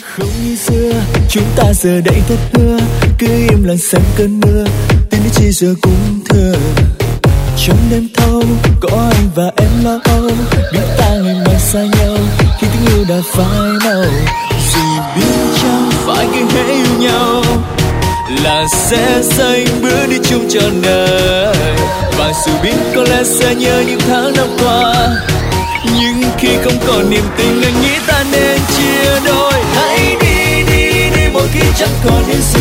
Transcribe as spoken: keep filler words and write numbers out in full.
Không như xưa chúng ta giờ đây thật hứa, cứ im lặng xem cơn mưa, tiếng nói chỉ giờ cũng thừa. Trong đêm thâu có anh và em lo âu, biết ta ngày mai xa nhau khi tiếng yêu đã phai màu. Dù biết chẳng phải khi hãy yêu nhau là sẽ dành bước đi chung trọn đời, và dù biết có lẽ sẽ nhớ những tháng năm qua, nhưng khi không còn niềm tin anh nghĩ ta nên chia đôi. Hãy đi đi đi mỗi khi chẳng còn những gì